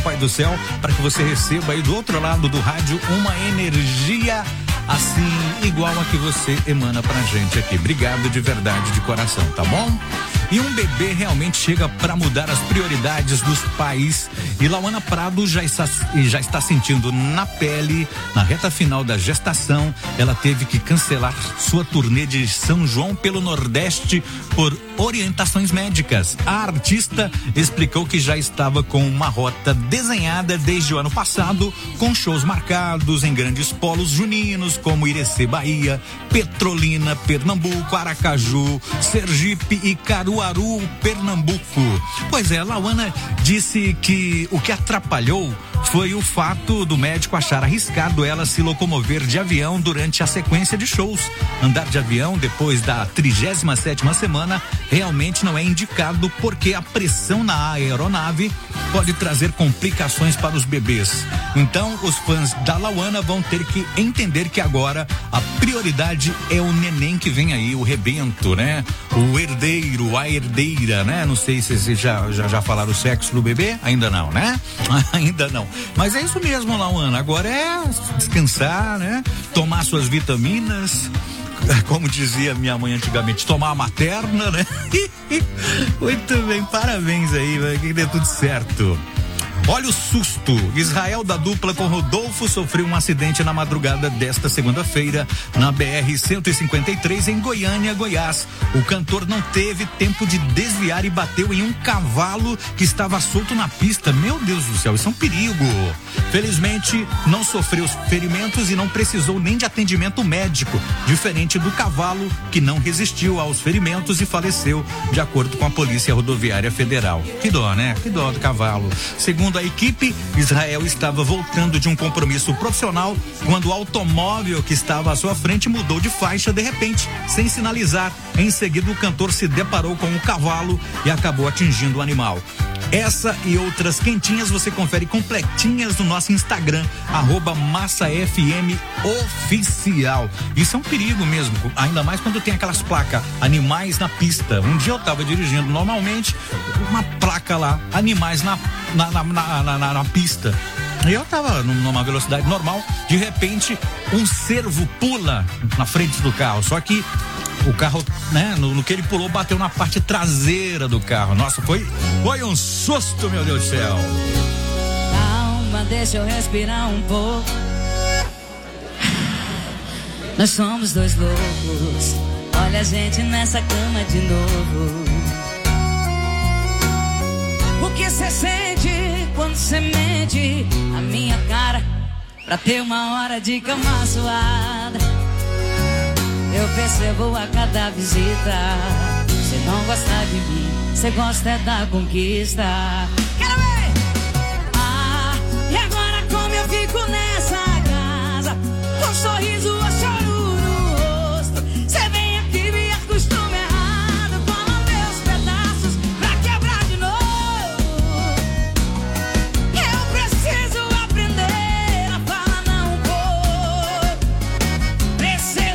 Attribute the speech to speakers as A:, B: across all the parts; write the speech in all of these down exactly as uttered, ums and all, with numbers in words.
A: Papai do Céu, para que você receba aí do outro lado do rádio uma energia assim, igual a que você emana pra gente aqui. Obrigado de verdade, de coração, tá bom? E um bebê realmente chega para mudar as prioridades dos pais. E Lauana Prado já está, já está sentindo na pele, na reta final da gestação, ela teve que cancelar sua turnê de São João pelo Nordeste por orientações médicas. A artista explicou que já estava com uma rota desenhada desde o ano passado, com shows marcados em grandes polos juninos, como Irecê, Bahia, Petrolina, Pernambuco, Aracaju, Sergipe e Caruaru, Pernambuco. Pois é, Lauana disse que o que atrapalhou foi o fato do médico achar arriscado ela se locomover de avião durante a sequência de shows. Andar de avião depois da trigésima sétima semana realmente não é indicado, porque a pressão na aeronave pode trazer complicações para os bebês. Então, os fãs da Lauana vão ter que entender que agora a prioridade é o neném que vem aí, o rebento, né? O herdeiro, a herdeira, né? Não sei se vocês já, já, já falaram o sexo do bebê, ainda não, né? Ainda não. Mas é isso mesmo, Lauana. Agora é descansar, né? Tomar suas vitaminas, como dizia minha mãe antigamente, tomar a materna, né? Muito bem, parabéns aí, vai que dê tudo certo. Olha o susto. Israel da dupla com Rodolfo sofreu um acidente na madrugada desta segunda-feira na B R cento e cinquenta e três em Goiânia, Goiás. O cantor não teve tempo de desviar e bateu em um cavalo que estava solto na pista. Meu Deus do céu, isso é um perigo. Felizmente, não sofreu ferimentos e não precisou nem de atendimento médico, diferente do cavalo, que não resistiu aos ferimentos e faleceu, de acordo com a Polícia Rodoviária Federal. Que dó, né? Que dó do cavalo. Segundo a equipe, Israel estava voltando de um compromisso profissional quando o automóvel que estava à sua frente mudou de faixa de repente, sem sinalizar. Em seguida, o cantor se deparou com o cavalo e acabou atingindo o animal. Essa e outras quentinhas você confere completinhas no nosso Instagram, arroba Massa F M Oficial. Isso é um perigo mesmo, ainda mais quando tem aquelas placas, animais na pista. Um dia eu tava dirigindo normalmente, uma placa lá, animais na, na, na, na, na, na, na pista. E eu tava numa velocidade normal, de repente um cervo pula na frente do carro, só que o carro, né, no, no que ele pulou, bateu na parte traseira do carro. Nossa, foi, foi um susto, meu Deus do céu.
B: Calma, deixa eu respirar um pouco. Nós somos dois loucos. Olha a gente nessa cama de novo. O que cê sente quando cê mente a minha cara pra ter uma hora de cama suada? Eu percebo a cada visita. Você não gosta de mim, você gosta é da conquista. Quero ver! Ah, e agora como eu fico nessa casa, com um sorriso ou choro no rosto? Você vem aqui, me acostuma errado, cola meus pedaços pra quebrar de novo. Eu preciso aprender a falar não vou. Preciso.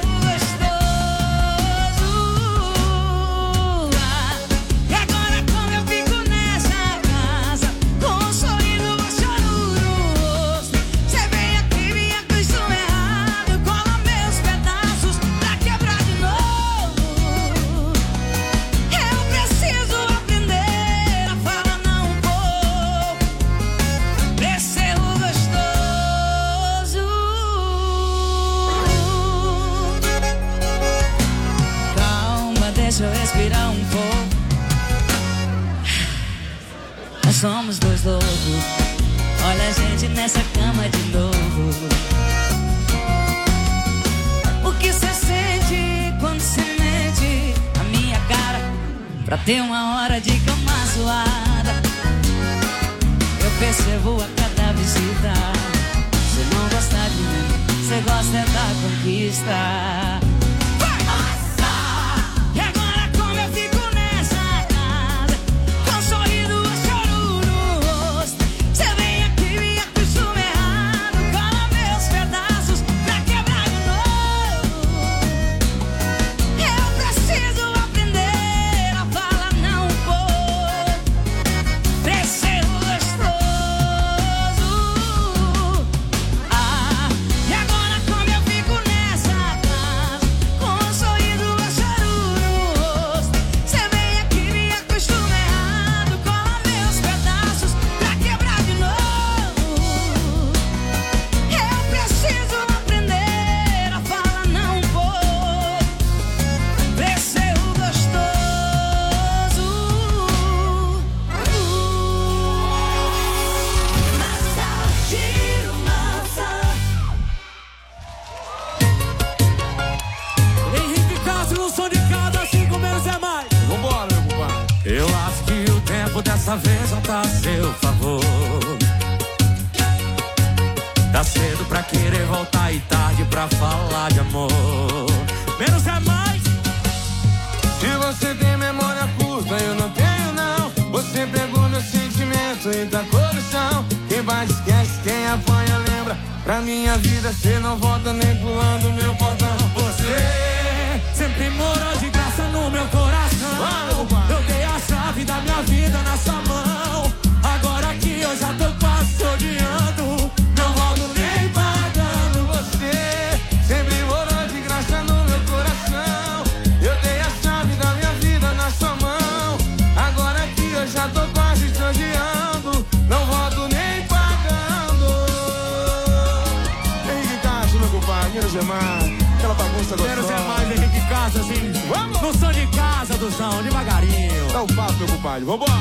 B: Somos dois loucos. Olha a gente nessa cama de novo. O que cê sente quando cê mente a minha cara pra ter uma hora de cama suada? Eu percebo a cada visita. Cê não gosta de mim, cê gosta é da conquista.
C: dessa vez não tá a seu favor. Tá cedo pra querer voltar e tarde pra falar de amor. Menos é mais.
D: Se você tem memória curta, eu não tenho não. Você pegou meu sentimento e tacou no chão. Quem bate esquece, quem apanha lembra. Pra minha vida cê não volta nem pulando meu portão.
C: Você sempre morou de graça no meu coração. Eu dei a chave da minha vida na sua mão. Agora que eu já tô quase te odiando, não volto nem pagando.
D: Você sempre morou de graça no meu coração. Eu dei a chave da minha vida na sua mão. Agora que eu já tô quase te odiando, não volto nem pagando. Henrique Castro, meu compadre, menos é mais. Aquela bagunça gostosa.
C: Menos é mais, Henrique Castro, assim. Vamos! No som de casa, Duzão, devagarinho.
D: Dá um papo, meu compadre, vambora.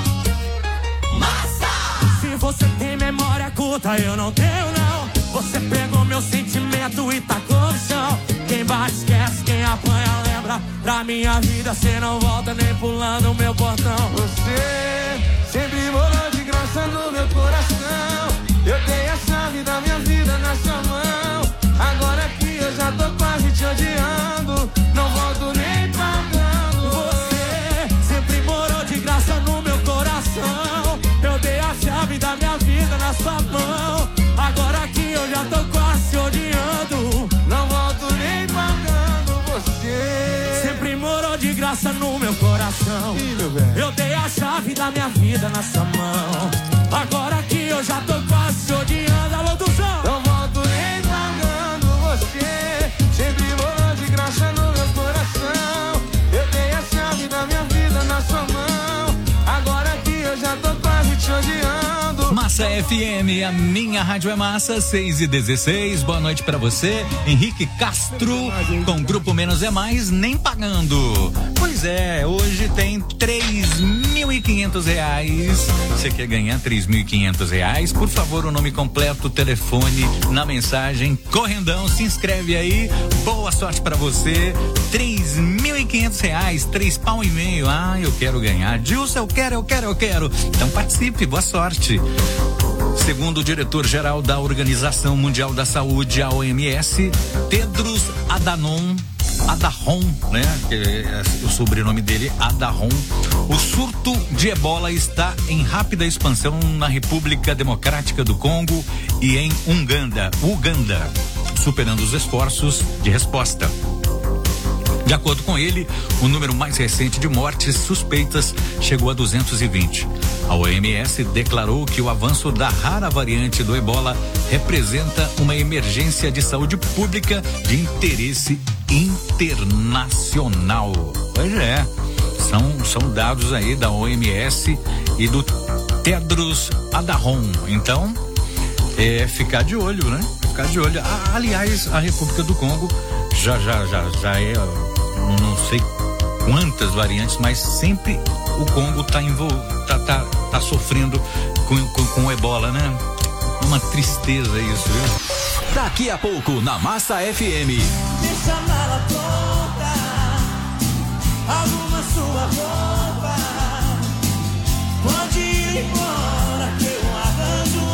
C: Massa! Se você tem memória curta, eu não tenho não. Você pegou meu sentimento e tacou no chão. Quem bate esquece, quem apanha lembra. Pra minha vida cê não volta nem pulando o meu portão.
D: Você sempre morou de graça no meu coração. Eu dei a chave da minha vida na sua mão. Agora que eu já tô quase te odiando, não volto nem pagando.
C: Você sempre morou de graça no meu coração. Eu dei a chave da minha vida na sua mão. Agora que eu já tô quase te odiando,
D: não volto nem pagando. Você
C: sempre morou de graça no meu coração.
D: Ih, meu velho.
C: Eu dei a chave da minha vida na sua mão. Agora que eu já tô quase te odiando. Alô, Duzão!
D: Não volto nem pagando. Você sempre morou de graça no meu coração. Eu dei a chave da minha vida na sua mão. Agora que eu já tô quase te odiando.
A: Massa F M, a minha rádio é massa, seis e dezesseis. Boa noite pra você, Henrique Castro, com o Grupo Menos é Mais, nem pagando. Pois é, hoje tem três mil e quinhentos reais. Você quer ganhar três mil e quinhentos reais? Por favor, o nome completo, telefone na mensagem, correndão, se inscreve aí. Boa sorte pra você. três mil e quinhentos reais, três pau e meio. Ah, eu quero ganhar. Dilson, eu quero, eu quero, eu quero. Então participe, boa sorte. Segundo o diretor-geral da Organização Mundial da Saúde, a O M S, Tedros Adhanom, Adhanom, né? Que é o sobrenome dele, Adhanom. O surto de ebola está em rápida expansão na República Democrática do Congo e em Uganda, Uganda, superando os esforços de resposta. De acordo com ele, o número mais recente de mortes suspeitas chegou a duzentos e vinte. A O M S declarou que o avanço da rara variante do ebola representa uma emergência de saúde pública de interesse internacional. Pois é, são, são dados aí da O M S e do Tedros Adhanom. Então, é ficar de olho, né? Ficar de olho. Ah, aliás, a República do Congo já, já, já, já é, não sei quantas variantes, mas sempre o Congo tá envolvido, tá, tá, tá sofrendo com, com, com o ebola, né? Uma tristeza isso, viu?
E: Daqui a pouco, na Massa F M.
C: Deixa a mala pronta, arruma sua roupa, pode ir embora que eu arranjo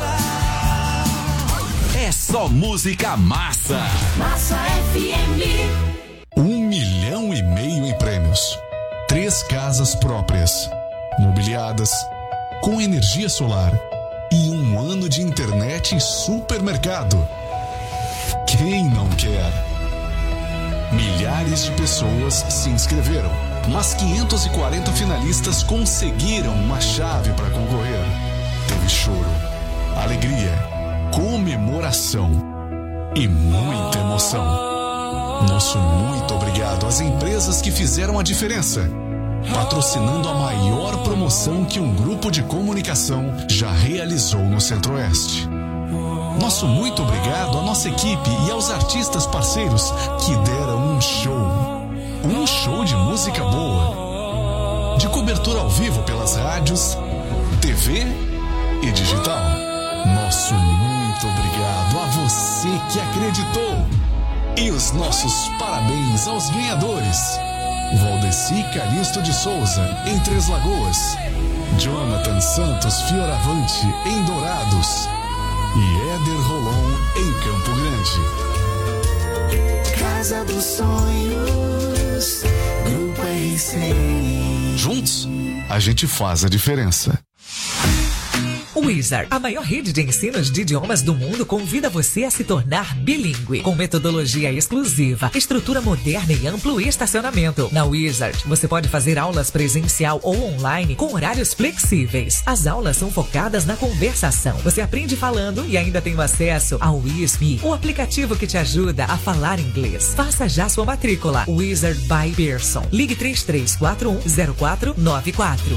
C: outra.
E: É só música massa.
F: Massa F M.
G: Um milhão e meio em prêmios. Três casas próprias, mobiliadas, com energia solar e um ano de internet e supermercado. Quem não quer? Milhares de pessoas se inscreveram, mas quinhentos e quarenta finalistas conseguiram uma chave para concorrer. Teve choro, alegria, comemoração e muita emoção. Nosso muito obrigado às empresas que fizeram a diferença, patrocinando a maior promoção que um grupo de comunicação já realizou no Centro-Oeste. Nosso muito obrigado à nossa equipe e aos artistas parceiros que deram um show. Um show de música boa, de cobertura ao vivo pelas rádios, T V e digital. Nosso muito obrigado a você que acreditou. E os nossos parabéns aos ganhadores: Valdeci Calixto de Souza, em Três Lagoas; Jonathan Santos Fioravante, em Dourados. E Éder Rolon, em Campo Grande.
F: Casa dos Sonhos, Grupo R C N.
G: Juntos, a gente faz a diferença.
H: Wizard, a maior rede de ensinos de idiomas do mundo, convida você a se tornar bilíngue, com metodologia exclusiva, estrutura moderna e amplo estacionamento. Na Wizard, você pode fazer aulas presencial ou online com horários flexíveis. As aulas são focadas na conversação. Você aprende falando e ainda tem acesso ao Whisme, o aplicativo que te ajuda a falar inglês. Faça já sua matrícula. Wizard by Pearson. Ligue três três quatro um zero quatro nove quatro.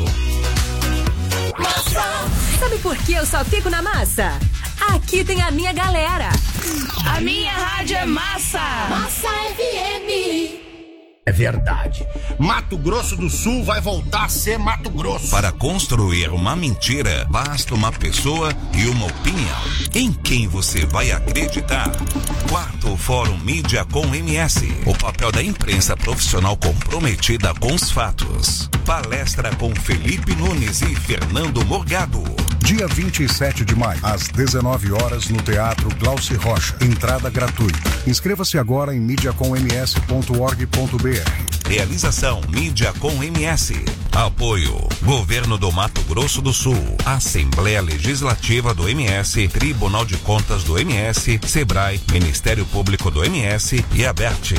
I: Sabe por que eu só fico na massa? Aqui tem a minha galera.
B: A minha rádio é massa.
F: Massa F M.
J: É verdade. Mato Grosso do Sul vai voltar a ser Mato Grosso.
K: Para construir uma mentira, basta uma pessoa e uma opinião. Em quem você vai acreditar? Quarto Fórum Mídia com M S. O papel da imprensa profissional comprometida com os fatos. Palestra com Felipe Nunes e Fernando Morgado.
L: Dia vinte e sete de maio, às dezenove horas, no Teatro Glauci Rocha. Entrada gratuita. Inscreva-se agora em mídia com m s ponto org ponto b r.
K: Realização Mídia com M S. Apoio Governo do Mato Grosso do Sul, Assembleia Legislativa do M S, Tribunal de Contas do M S, Sebrae, Ministério Público do M S e Aberte.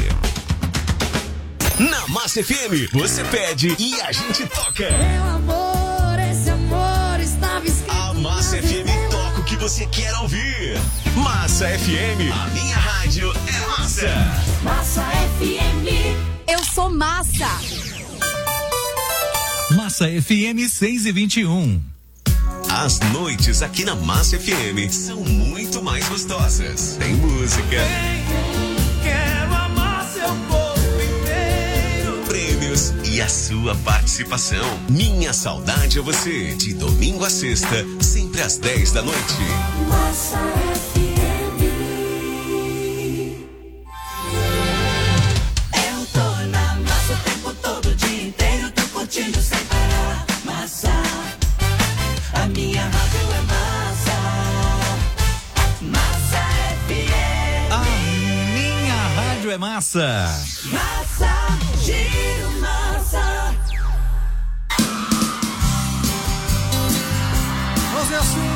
E: Na Massa F M, você pede e a gente toca.
F: Meu amor, esse amor estava escrito.
E: A Massa F M toca o que você quer ouvir. Massa F M, a minha rádio é massa.
F: Massa F M.
I: Eu sou massa.
A: Massa F M seis e vinte e um.
E: As noites aqui na Massa F M são muito mais gostosas. Tem música.
C: Quero amar seu corpo inteiro.
E: Prêmios e a sua participação. Minha saudade é você. De domingo a sexta, sempre às dez da noite.
F: Massa F M. Eu tô na massa o tempo todo, o dia inteiro, tô curtindo sem parar. Massa, a minha rádio é massa. Massa F M.
A: A minha rádio é massa.
F: Massa, giro massa.
D: Fazer assim.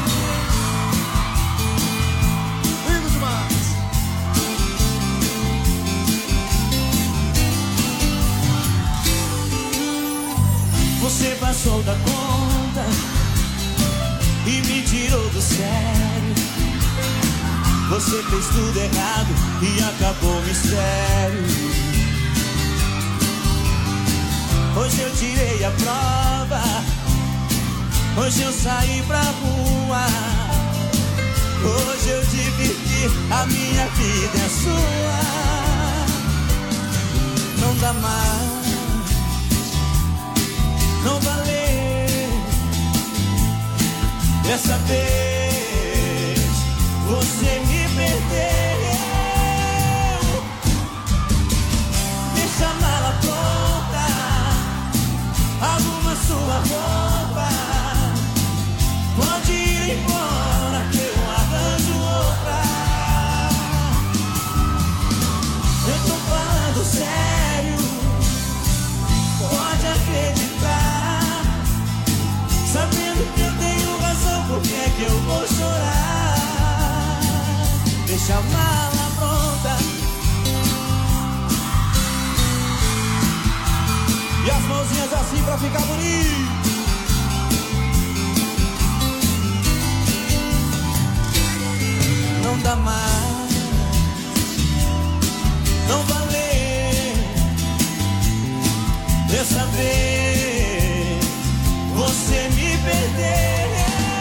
D: Lindo demais.
C: Você passou da conta e me tirou do sério. Você fez tudo errado e acabou o mistério. Hoje eu tirei a prova, hoje eu saí pra rua, hoje eu dividi, a minha vida é sua. Não dá mais, não valeu. Dessa vez você me perdeu. Deixa a mala pronta, arruma sua roupa, pode ir embora que eu arranjo outra. Eu tô falando sério, pode acreditar, sabendo que eu tenho razão, por que é que eu vou chorar? Deixa a mala pronta e as mãozinhas assim pra ficar bonito. Não dá mais, não valeu. Dessa vez você me perdeu.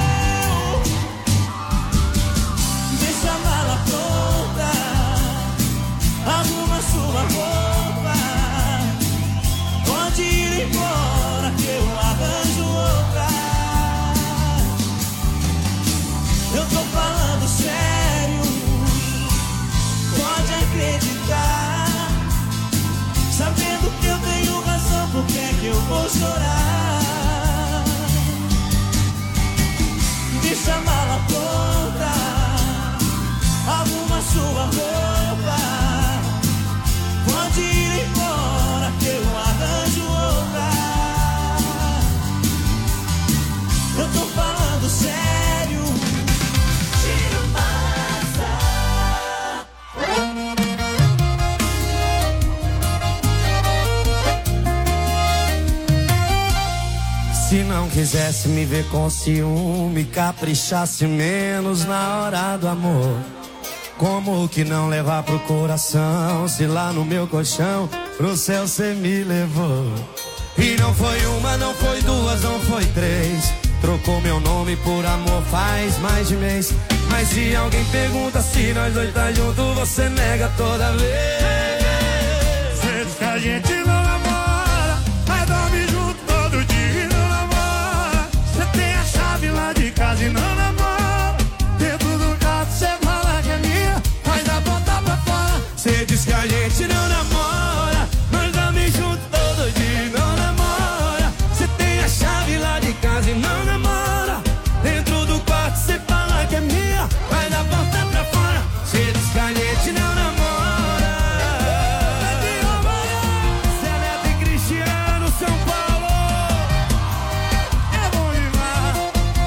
C: Deixa a mala pronta, arruma sua roupa, pode ir embora que eu arranjo outra. Eu tô falando sério, pode acreditar, sabendo que eu tenho razão, por que é que eu vou chorar? deixa a mala pronta, arruma sua roupa, pode ir embora que eu arranjo outra. Eu tô falando sério. Tiro massa. Se não quisesse me ver com ciúme, caprichasse menos na hora do amor. Como que não levar pro coração, se lá no meu colchão pro céu cê me levou? E não foi uma, não foi duas, não foi três. Trocou meu nome por amor faz mais de mês. Mas se alguém pergunta se nós dois tá junto, você nega toda vez. Cê diz que a gente não namora, mas dorme junto todo dia e não namora. Cê tem a chave lá de casa e não namora. Dentro do quarto cê fala que é minha, mas a porta pra fora. Cê diz que a gente não namora, mas dorme junto todo dia e não namora. Cê tem a chave lá de casa e não namora. Dentro do quarto cê fala que é minha, mas a porta pra fora. Cê diz que a gente não namora. Zé Neto e Cristiano, São Paulo. É bom demais.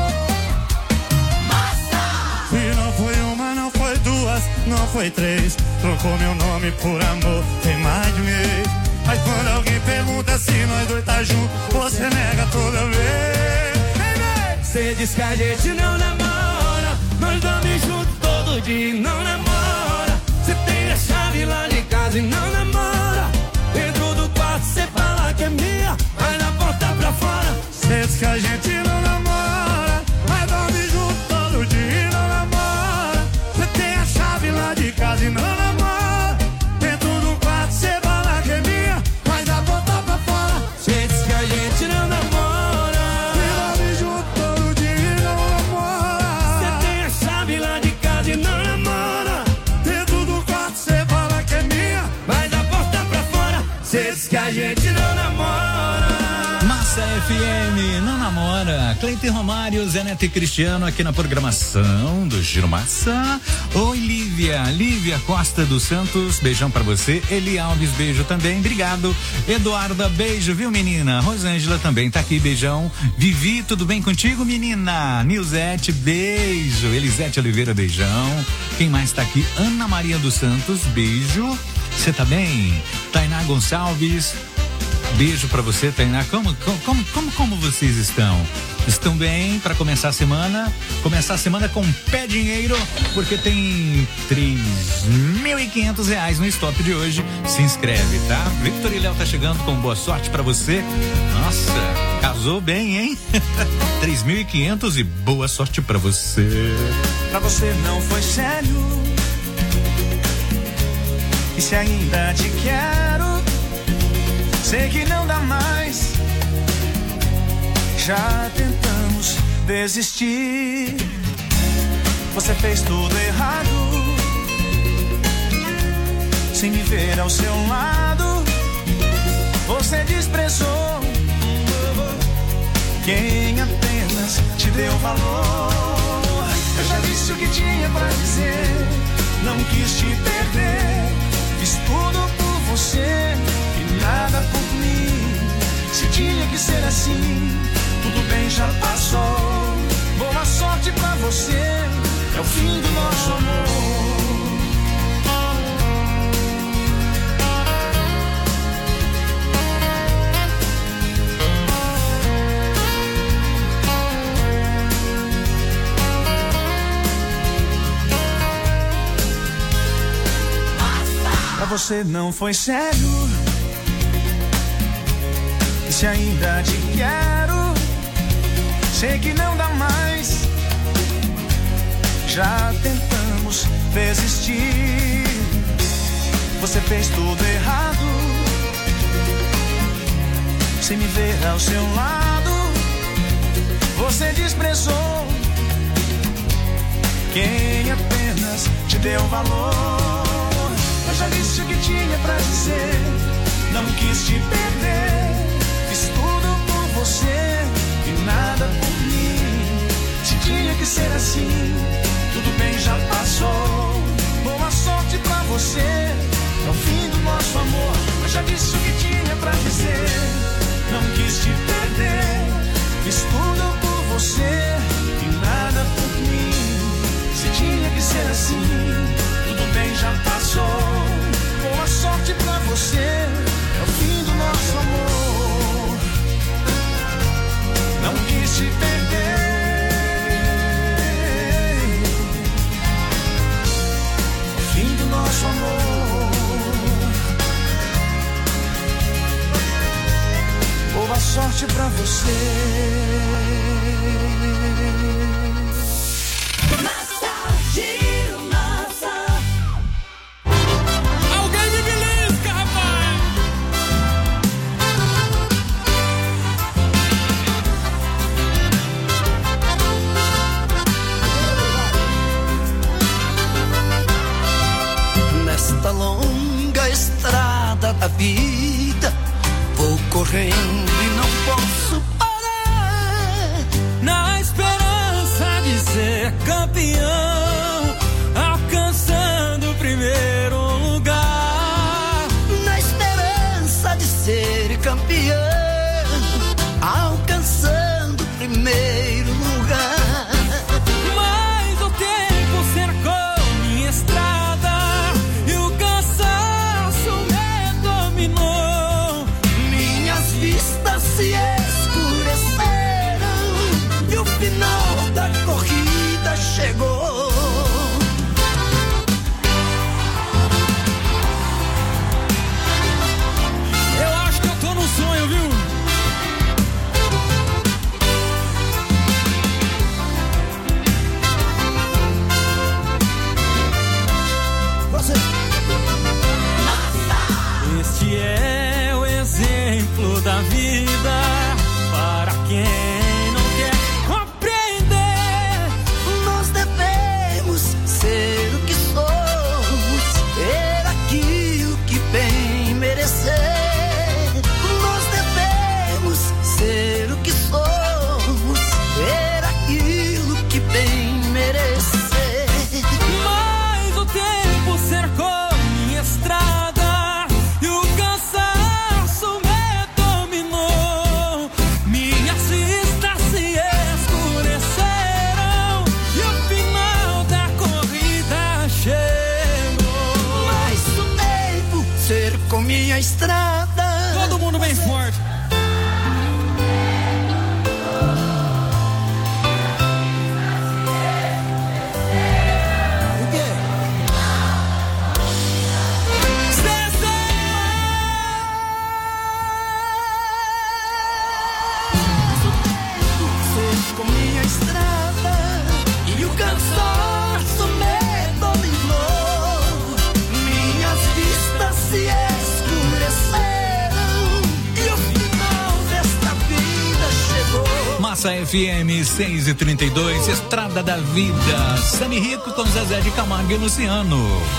C: Massa! Se não foi uma, não foi duas, não foi três. Trocou meu nome por amor, tem mais de mês. Mas quando alguém pergunta se nós dois tá junto, você nega toda vez. Cê diz que a gente não namora, nós dorme junto todo dia e não namora. Cê tem a chave lá de casa e não namora. Dentro do quarto cê fala que é minha, mas na porta pra fora. Cê diz que a gente não namora, mas dorme junto todo dia e não namora. Cê tem a chave lá de casa e não namora. Dentro do quarto cê fala que é minha, mas na porta pra fora. Cê diz que a gente não namora, e dorme junto todo dia e não namora. Cê tem a chave lá de casa e não namora. Dentro do quarto cê fala que é minha, mas na porta pra fora. Cê diz que a gente não namora.
A: Massa F M, não namora. Cleiton Romário, Zé Neto e Cristiano aqui na programação do Giro Massa. Oi, Lívia. Lívia Costa dos Santos, beijão pra você. Eli Alves, beijo também, obrigado. Eduarda, beijo, viu, menina? Rosângela também tá aqui, beijão. Vivi, tudo bem contigo, menina? Nilzete, beijo. Elisete Oliveira, beijão. Quem mais tá aqui? Ana Maria dos Santos, beijo. Você tá bem? Tainá Gonçalves, beijo pra você, Tainá. Como, como, como, como vocês estão? Estão bem para começar a semana? Começar a semana com pé dinheiro, porque tem três mil e quinhentos reais no stop de hoje. Se inscreve, tá? Victor e Léo tá chegando com boa sorte pra você. Nossa, casou bem, hein? três mil e quinhentos e boa sorte pra você.
C: Pra você não foi sério, e se ainda te quero, sei que não dá mais. Já tentamos desistir, você fez tudo errado, sem me ver ao seu lado. Você desprezou quem apenas te deu valor. Eu já disse o que tinha pra dizer, não quis te perder. Fiz tudo por você e nada por mim. Se tinha que ser assim, tudo bem, já passou. Boa sorte pra você, é o fim do nosso amor. Pra você não foi sério, e se ainda te quero, sei que não dá mais. Já tentamos desistir, você fez tudo errado, sem me ver ao seu lado. Você desprezou quem apenas te deu valor. Eu já disse o que tinha pra dizer, não quis te perder. Fiz tudo por você e nada por mim. Se tinha que ser assim. Tudo bem, já passou. Boa sorte pra você. É o fim do nosso amor. Eu já disse o que tinha pra dizer. Não quis te perder. Fiz tudo por você e nada por mim. Se tinha que ser assim, tudo bem, já passou. Boa sorte pra você. É o fim do nosso amor. Não quis te perder. O fim do nosso amor. Boa sorte pra você.
F: Massa, giro, massa.
C: Alguém me belisca, rapaz.
M: Nesta longa estrada da vida vou correndo e não posso parar.
C: Na esperança de ser campeão, alcançando o primeiro lugar.
M: Na esperança de ser campeão, alcançando o primeiro lugar.
C: Mas o tempo cercou minha estrada e o cansaço me dominou.
M: Minhas vistas se escureceram e o final da corrida chegou.
C: Eu acho que eu tô num sonho, viu?
M: Você.
C: Este é o exemplo da vida para quem não quer compreender.
M: Nós devemos ser o que somos, ter aquilo que bem merecer. Nós devemos ser o que somos, ter aquilo que bem merecer.
C: Mas o tempo cercou minha estrada e o cansaço me dominou. Minhas vistas se escureceram e o final da corrida chegou.
M: Mas o tempo cercou minha estrada.
C: Todo mundo bem forte.
M: O quê? Cercou minha estrada e o cansaço me dominou. Minhas vistas se escureceram e o final desta vida chegou.
A: Massa F M seis e trinta e dois, Estrada da Vida. Sami Rico com Zezé de Camargo e Luciano.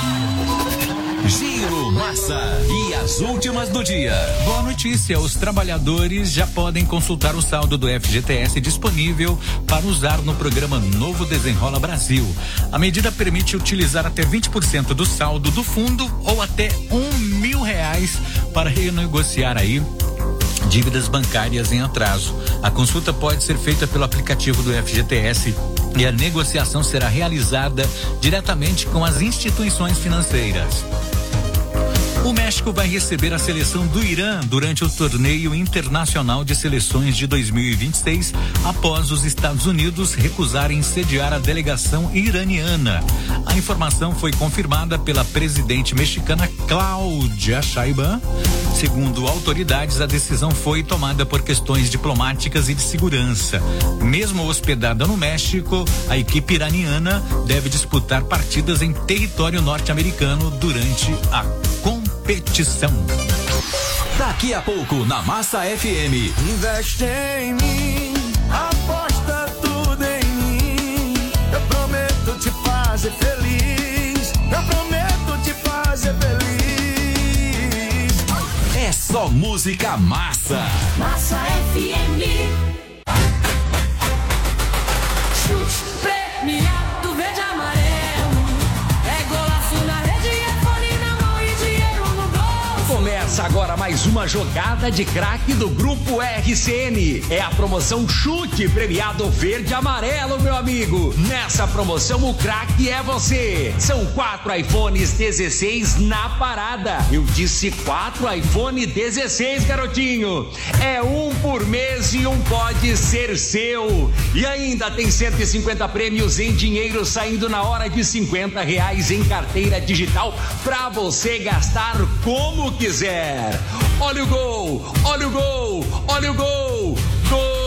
E: Giro Massa e as últimas do dia.
A: Boa notícia, os trabalhadores já podem consultar o saldo do F G T S disponível para usar no programa Novo Desenrola Brasil. A medida permite utilizar até vinte por cento do saldo do fundo ou até um mil reais para renegociar aí dívidas bancárias em atraso. A consulta pode ser feita pelo aplicativo do F G T S e a negociação será realizada diretamente com as instituições financeiras. O México vai receber a seleção do Irã durante o torneio internacional de seleções de dois mil e vinte e seis, após os Estados Unidos recusarem sediar a delegação iraniana. A informação foi confirmada pela presidente mexicana Cláudia Sheinbaum. Segundo autoridades, a decisão foi tomada por questões diplomáticas e de segurança. Mesmo hospedada no México, a equipe iraniana deve disputar partidas em território norte-americano durante a competição.
E: Daqui a pouco na Massa F M.
C: Investe em mim, aposta tudo em mim. Eu prometo te fazer feliz. Eu prometo te fazer feliz.
E: É só música massa.
F: Massa F M.
C: Chute. premiado verde e amarelo. É golaço na rede, é fone na mão e dinheiro no bolso.
N: Começa agora mais uma jogada de craque do Grupo R C N. É a promoção Chute Premiado Verde e Amarelo, meu amigo. Nessa promoção o craque é você. São quatro iPhones dezesseis na parada. Eu disse quatro iPhone dezesseis, garotinho. É um por mês e um pode ser seu. E ainda tem cento e cinquenta prêmios em dinheiro saindo na hora de cinquenta reais em carteira digital pra você gastar como quiser. Olha o gol, olha o gol, olha o gol, gol!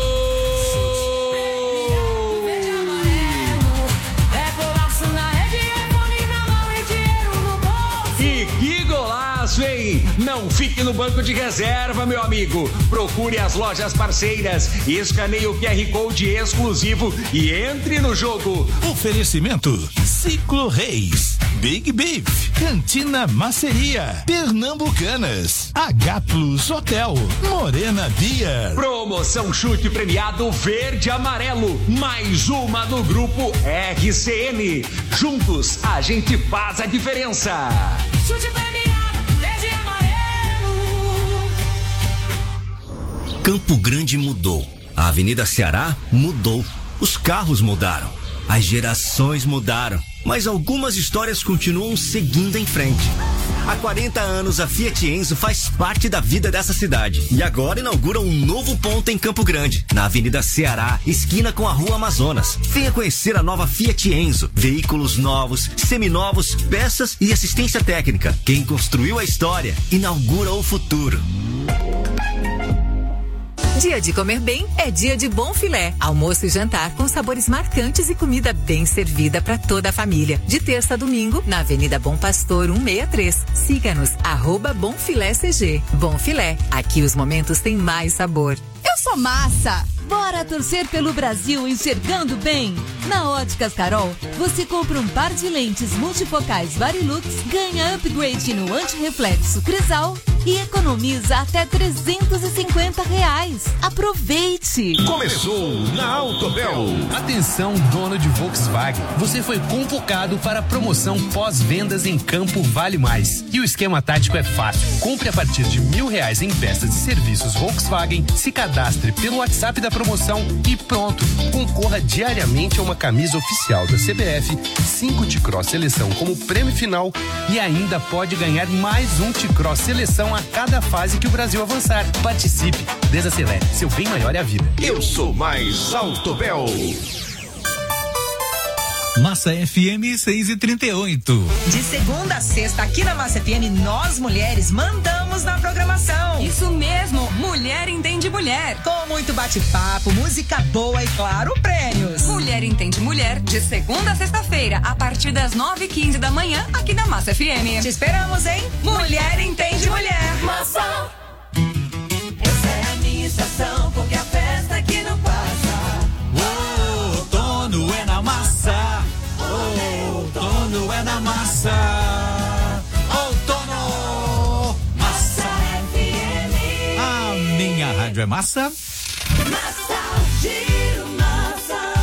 N: E que golaço, hein? Não fique no banco de reserva, meu amigo. Procure as lojas parceiras, escaneie o Q R Code exclusivo e entre no jogo.
O: Oferecimento Ciclo Reis, Big Beef, Cantina Maceria, Pernambucanas, H Plus Hotel, Morena Beer.
N: Promoção Chute Premiado Verde e Amarelo, mais uma do Grupo R C N. Juntos a gente faz a diferença.
C: Chute premiado verde e amarelo.
P: Campo Grande mudou, a Avenida Ceará mudou, os carros mudaram, as gerações mudaram, mas algumas histórias continuam seguindo em frente. Há quarenta anos, a Fiat Enzo faz parte da vida dessa cidade. E agora inaugura um novo ponto em Campo Grande, na Avenida Ceará, esquina com a Rua Amazonas. Venha conhecer a nova Fiat Enzo. Veículos novos, seminovos, peças e assistência técnica. Quem construiu a história, inaugura o futuro.
Q: Dia de comer bem é dia de Bom Filé. Almoço e jantar com sabores marcantes e comida bem servida para toda a família. De terça a domingo, na Avenida Bom Pastor cento e sessenta e três. Siga-nos, arroba Bom Filé C G. Bom Filé, aqui os momentos têm mais sabor.
R: Eu sou massa! Bora torcer pelo Brasil enxergando bem? Na Óticas Carol, você compra um par de lentes multifocais Varilux, ganha upgrade no antirreflexo Crisal e economiza até trezentos e cinquenta reais. Aproveite!
S: Começou na Autobel. Atenção, dono de Volkswagen. Você foi convocado para a promoção pós-vendas em Campo Vale Mais. E o esquema tático é fácil. Compre a partir de mil reais em peças e serviços Volkswagen, se cadastre pelo WhatsApp da promoção e pronto. Concorra diariamente a uma camisa oficial da C B F, cinco T-Cross Seleção como prêmio final e ainda pode ganhar mais um T-Cross Seleção a cada fase que o Brasil avançar. Participe, desacelere, seu bem maior é a vida.
J: Eu sou mais Autobel.
A: Massa F M seis e trinta e oito.
T: De segunda a sexta, aqui na Massa F M, nós mulheres mandamos na programação.
I: Isso mesmo, Mulher Entende Mulher.
T: Com muito bate-papo, música boa e, claro, prêmios.
I: Mulher Entende Mulher, de segunda a sexta-feira, a partir das nove e quinze da manhã, aqui na Massa F M.
T: Te esperamos, hein? Mulher Entende Mulher.
F: Massa. Essa é a minha estação, porque a festa aqui não passa.
A: O outono é na massa. O outono é na massa. Outono.
F: Massa F M.
A: A minha rádio é massa.
F: Massa, giro massa.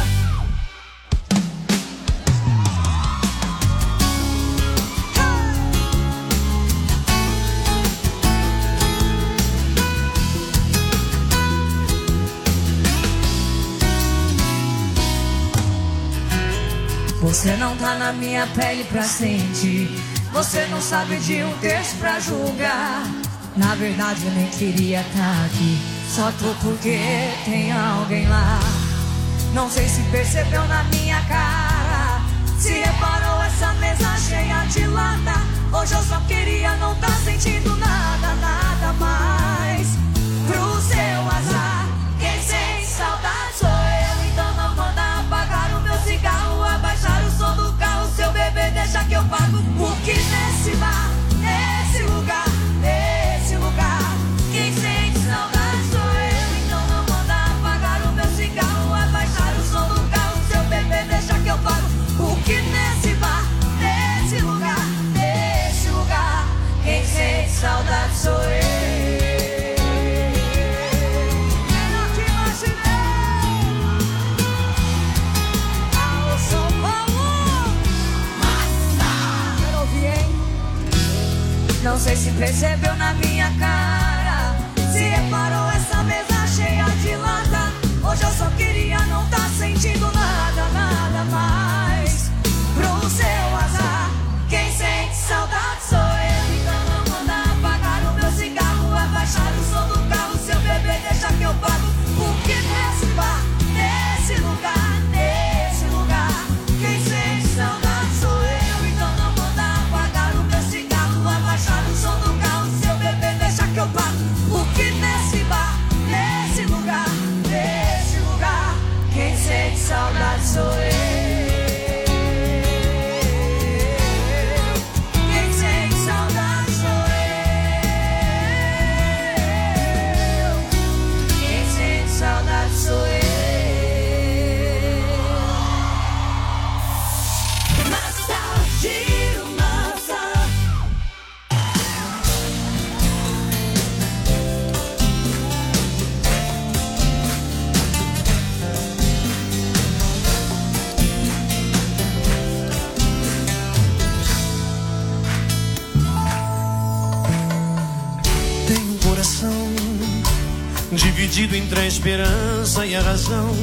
B: Você não tá na minha pele pra sentir. Você não sabe de um terço pra julgar. Na verdade eu nem queria tá aqui. Só tô porque tem alguém lá. Não sei se percebeu na minha cara. Se reparou essa mesa cheia de lata. Hoje eu só queria não tá sentindo nada, nada mais. Pro seu azar, quem sente saudade sou eu. Então não manda apagar o meu cigarro, abaixar o som do carro. Seu bebê deixa que eu pago. Porque nesse bar, nesse lugar, nesse lugar, quem sente saudade sou eu. Então não manda apagar o meu cigarro, abaixar o som do carro. Seu bebê deixa que eu pago. Porque nesse bar, nesse lugar, nesse lugar, quem sente saudade sou eu. sei se percebeu na minha cara, se reparou essa mesa cheia de lata. Hoje eu só queria não tá sentindo nada, nada mais. Pro seu azar, quem sente saudade sou eu. Então não manda apagar o meu cigarro, abaixar o som do carro. Seu bebê deixa que eu pago. Porque nesse bar, nesse lugar, nesse lugar, quem sente saudade sou eu. Então não manda apagar o meu cigarro, abaixar o som do carro. Seu bebê deixa que eu pago. Porque nesse bar, nesse lugar, nesse lugar, quem sente saudade sou eu. Quem sente saudade sou eu. Quem sente saudade sou eu. Massa, giro, massa.
C: Tenho um coração dividido entre a esperança e a razão.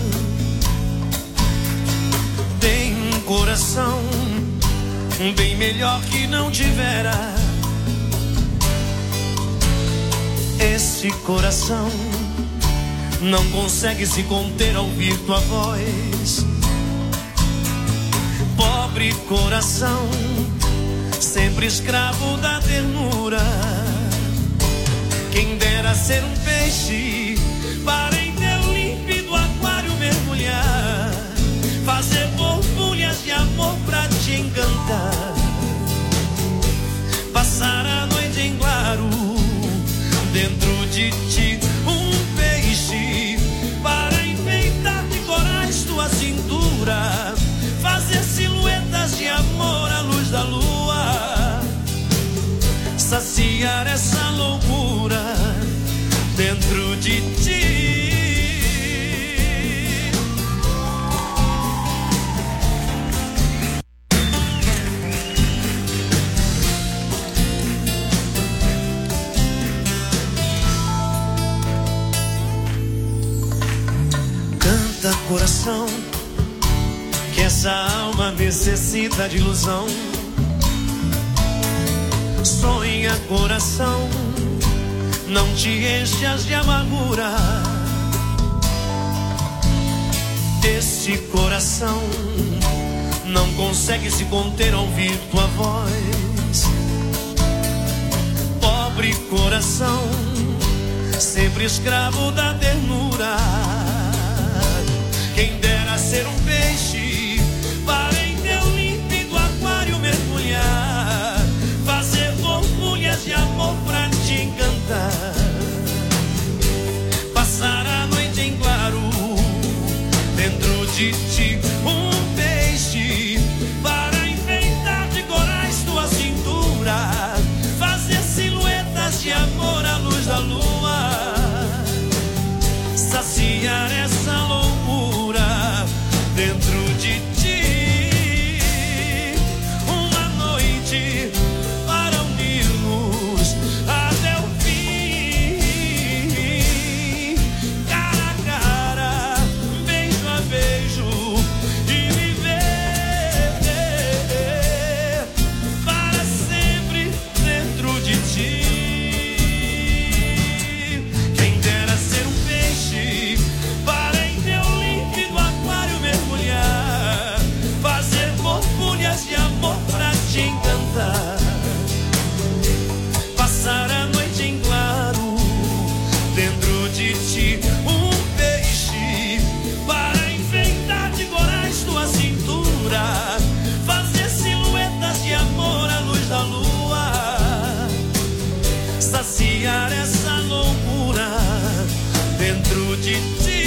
C: Tenho um coração bem melhor que não tivera. Esse coração não consegue se conter ao ouvir tua voz. Pobre coração, sempre escravo da ternura. Quem dera ser um peixe para em teu límpido aquário mergulhar, fazer borbulhas de amor pra te encantar, passar a noite em claro dentro de ti. Um peixe para enfeitar de corais tua cintura, fazer silhuetas de amor à luz da lua, saciar essa loucura dentro de ti. Canta, coração, que essa alma necessita de ilusão. Sonha, coração, não te enchas de amargura. Esse coração não consegue se conter ao ouvir tua voz. Pobre coração, sempre escravo da ternura. Quem dera ser um peixe para em teu límpido aquário mergulhar, fazer borbulhas de amor pra te encantar, passar a noite em claro dentro de ti. Um peixe para enfeitar de corais tua cintura, fazer silhuetas de amor à luz da lua, saciar essa loucura dentro de ti. Uma noite para unir-nos até o fim, cara a cara, beijo a beijo, e viver para sempre dentro de ti. Quem dera ser um peixe para em teu límpido aquário mergulhar, fazer borbulhas de amor pra te encantar, passar a noite em claro dentro de ti. Um peixe para enfeitar de corais tua cintura, fazer silhuetas de amor à luz da lua, saciar essa loucura dentro de ti.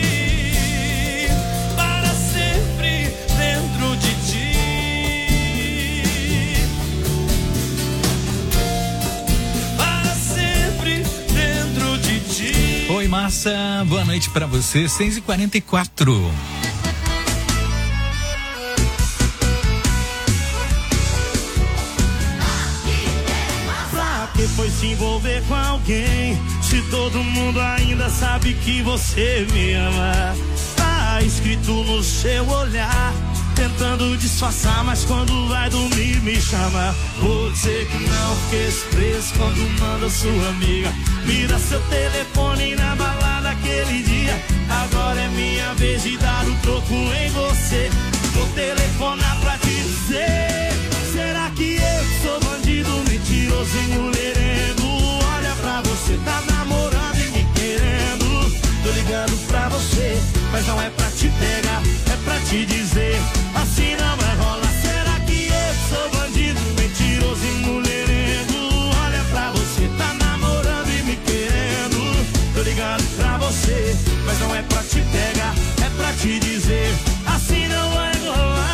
C: Para sempre dentro de ti. Para sempre dentro de ti.
A: Oi, Massa, boa noite pra você, seis e quarenta e quatro.
C: Flá, se envolver com alguém, se todo mundo ainda sabe que você me ama. Tá escrito no seu olhar, tentando disfarçar, mas quando vai dormir me chama. Vou dizer que não fiquei preso quando manda sua amiga me dá seu telefone na balada aquele dia. Agora é minha vez de dar o troco em você. Vou telefonar pra te dizer: será que eu sou bandido, mentiroso e mulherengo? Olha pra você, tá namorando e me querendo. Tô ligando pra você, mas não é pra te pegar, é pra te dizer: assim não vai rolar. Será que eu sou bandido, mentiroso e mulherengo? Olha pra você, tá namorando e me querendo. Tô ligado pra você, mas não é pra te pegar, é pra te dizer: assim não vai rolar.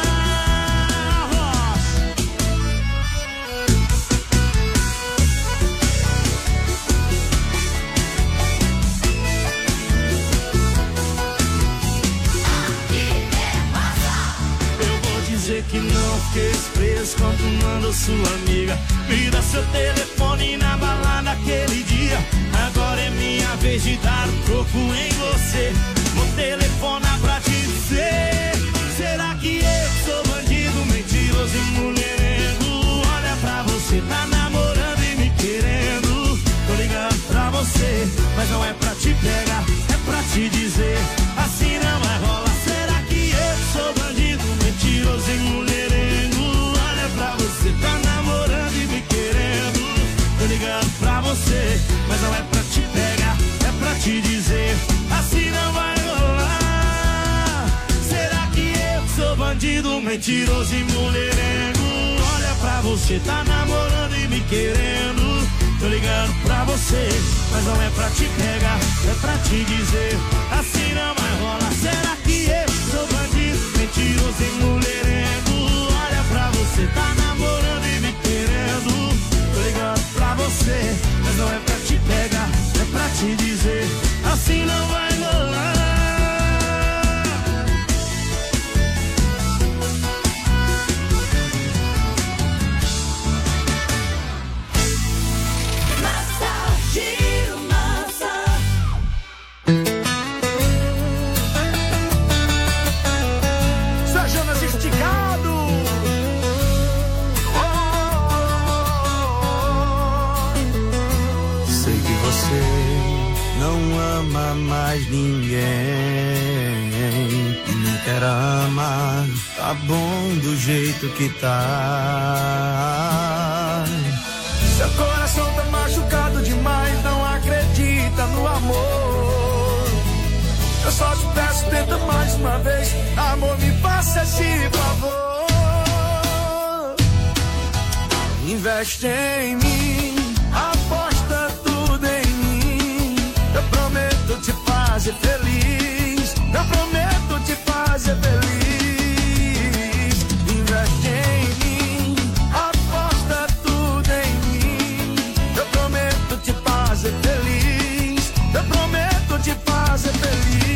C: Dizer que não fiquei preso quando manda sua amiga me dá seu telefone na balada aquele dia. Agora é minha vez de dar o troco em você. Vou telefonar pra te dizer: será que eu sou bandido, mentiroso e mulherengo? Olha pra você, tá namorando e me querendo. Tô ligando pra você, mas não é pra te pegar, é pra te dizer: assim não vai rolar. Será que eu sou bandido, mentiroso e mulherengo? Olha pra você, tá namorando e me querendo. Tô ligado pra você, mas não é pra te pegar, é pra te dizer: assim não vai rolar. Será que eu sou bandido, mentiroso e mulherengo? Olha pra você, tá namorando e me querendo. Tô ligando pra você, mas não é pra te pegar, é pra te dizer: assim não vai rolar. Será que eu sou bandido, mentiroso e mulherengo? Olha pra você, tá namorando e me querendo. Tô ligando pra você, mas não é pra te pegar, é pra te dizer: assim não vai rolar.
D: Mais ninguém me quer amar, tá bom do jeito que tá. Seu coração tá machucado demais, não acredita no amor. Eu só te peço, tenta mais uma vez, amor, me faça esse favor. Investe em mim, aposta tudo em mim. Eu prometo te fazer feliz, eu prometo te fazer feliz. Investe em mim, aposta tudo em mim. Eu prometo te fazer feliz, eu prometo te fazer feliz.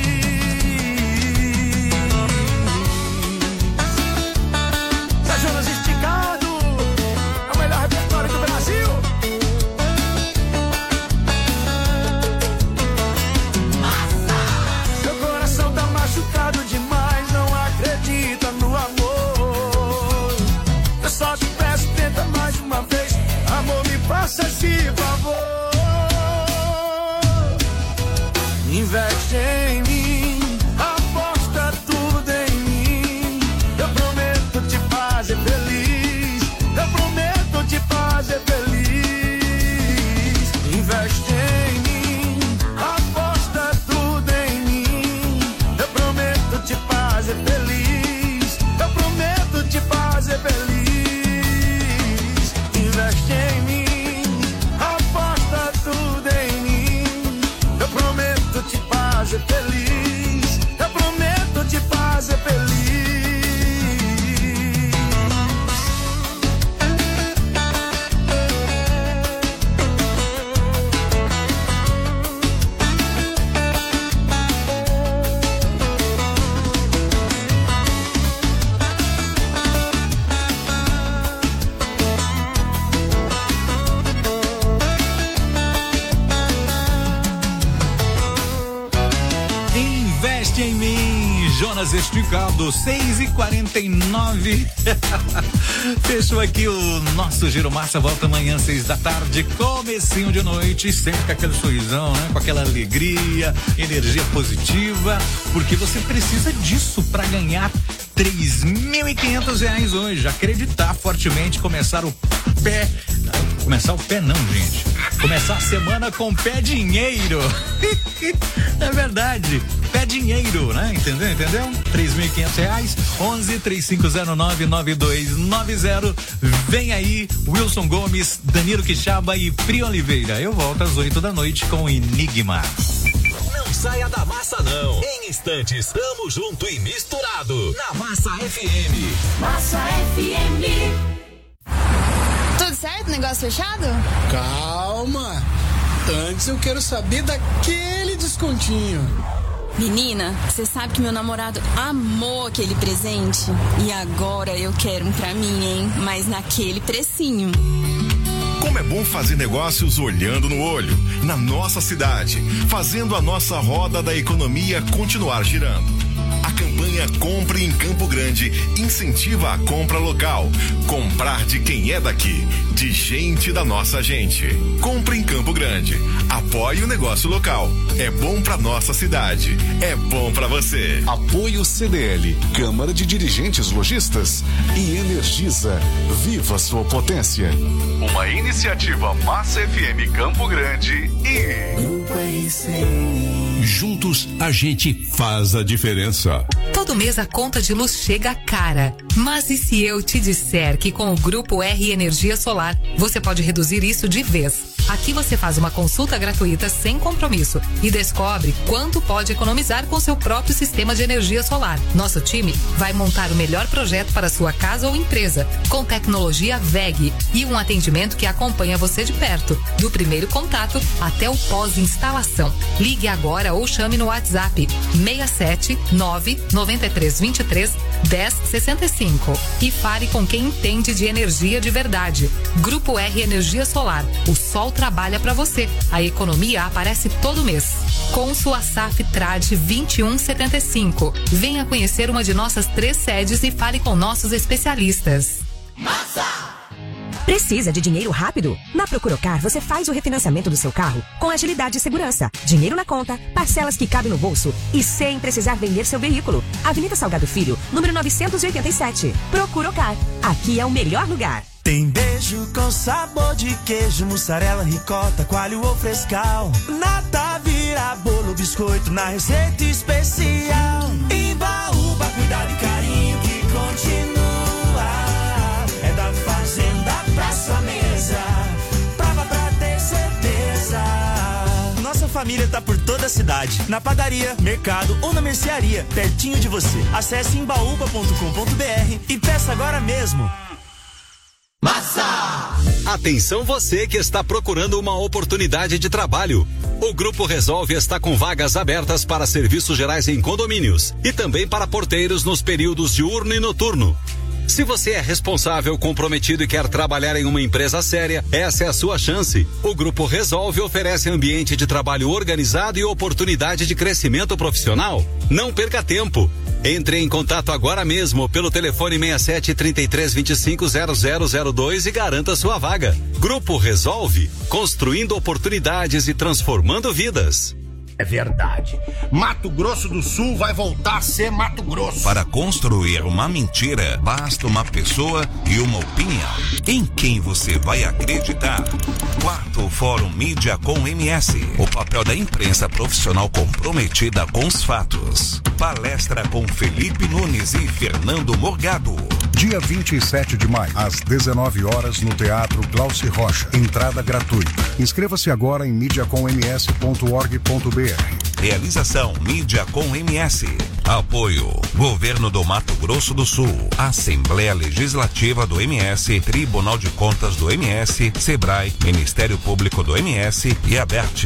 D: Zé Jonas Esticado, é o melhor repertório do Brasil. Demais, não acredita no amor. Eu só te peço, tenta mais uma vez, amor, me faça esse favor. Investe em mim, aposta tudo em mim. Eu prometo te fazer feliz, eu prometo te fazer feliz. Investe em mim, aposta tudo em mim. Eu prometo te fazer feliz, eu prometo te fazer feliz. Investe em mim,
A: Havaianas esticado, seis e quarenta e nove. Fechou aqui o nosso Giro Massa, volta amanhã, seis da tarde, comecinho de noite, sempre com aquele sorrisão, né? Com aquela alegria, energia positiva, porque você precisa disso para ganhar três mil e quinhentos reais hoje. Acreditar fortemente, começar o pé. Começar o pé não, gente. Começar a semana com pé dinheiro. É verdade. Pé dinheiro, né? Entendeu? Entendeu? três mil e quinhentos reais. onze, três cinco zero nove, nove dois nove zero. Vem aí, Wilson Gomes, Danilo Quixaba e Pri Oliveira. Eu volto às oito da noite com Enigma.
E: Não saia da massa, não. Em instantes, tamo junto e misturado na Massa F M.
F: Massa F M. Tudo certo? Negócio fechado?
U: Calma. Antes eu quero saber daquele descontinho.
V: Menina, você sabe que meu namorado amou aquele presente? E agora eu quero um pra mim, hein? Mas naquele precinho.
W: Como é bom fazer negócios olhando no olho, na nossa cidade, fazendo a nossa roda da economia continuar girando. A campanha Compre em Campo Grande incentiva a compra local. Comprar de quem é daqui, de gente da nossa gente. Compre em Campo Grande. Apoie o negócio local. É bom pra nossa cidade. É bom pra você.
G: Apoio C D L, Câmara de Dirigentes Lojistas e Energisa. Viva sua potência.
X: Uma iniciativa Massa F M Campo Grande e
Y: juntos a gente faz a diferença.
Q: Todo mês a conta de luz chega cara. Mas e se eu te disser que com o Grupo R Energia Solar você pode reduzir isso de vez? Aqui você faz uma consulta gratuita sem compromisso e descobre quanto pode economizar com seu próprio sistema de energia solar. Nosso time vai montar o melhor projeto para sua casa ou empresa, com tecnologia V E G e um atendimento que acompanha você de perto, do primeiro contato até o pós-instalação. Ligue agora ou chame no WhatsApp seis sete nove nove três dois três um zero seis cinco e fale com quem entende de energia de verdade. Grupo R Energia Solar. O sol trabalha para você. A economia aparece todo mês. Com sua S A F Trade vinte e um setenta e cinco. Venha conhecer uma de nossas três sedes e fale com nossos especialistas.
Z: Massa! Precisa de dinheiro rápido? Na Procuracar você faz o refinanciamento do seu carro com agilidade e segurança. Dinheiro na conta, parcelas que cabem no bolso e sem precisar vender seu veículo. Avenida Salgado Filho, número novecentos e oitenta e sete. Procuracar. Aqui é o melhor lugar.
C: Tem beijo com sabor de queijo, mussarela, ricota, coalho ou frescal. Nata vira bolo, biscoito na receita especial. Embaúba, cuidado e carinho que continua. É da fazenda pra sua mesa, prova pra ter certeza. Nossa família tá por toda a cidade, na padaria, mercado ou na mercearia, pertinho de você. Acesse embaúba ponto com ponto br e peça agora mesmo.
E: Massa! Atenção você que está procurando uma oportunidade de trabalho. O Grupo Resolve está com vagas abertas para serviços gerais em condomínios e também para porteiros nos períodos diurno e noturno. Se você é responsável, comprometido e quer trabalhar em uma empresa séria, essa é a sua chance. O Grupo Resolve oferece ambiente de trabalho organizado e oportunidade de crescimento profissional. Não perca tempo. Entre em contato agora mesmo pelo telefone seis sete três três dois cinco zero zero zero dois e garanta sua vaga. Grupo Resolve, construindo oportunidades e transformando vidas.
J: É verdade. Mato Grosso do Sul vai voltar a ser Mato Grosso.
K: Para construir uma mentira, basta uma pessoa e uma opinião. Em quem você vai acreditar? Quarto Fórum Mídia com M S. O papel da imprensa profissional comprometida com os fatos. Palestra com Felipe Nunes e Fernando Morgado.
L: Dia vinte e sete de maio, às dezenove horas, no Teatro Glauci Rocha. Entrada gratuita. Inscreva-se agora em mídia com m s ponto org ponto b r.
K: Realização Mídia com M S. Apoio Governo do Mato Grosso do Sul, Assembleia Legislativa do M S, Tribunal de Contas do M S, Sebrae, Ministério Público do M S e Abert.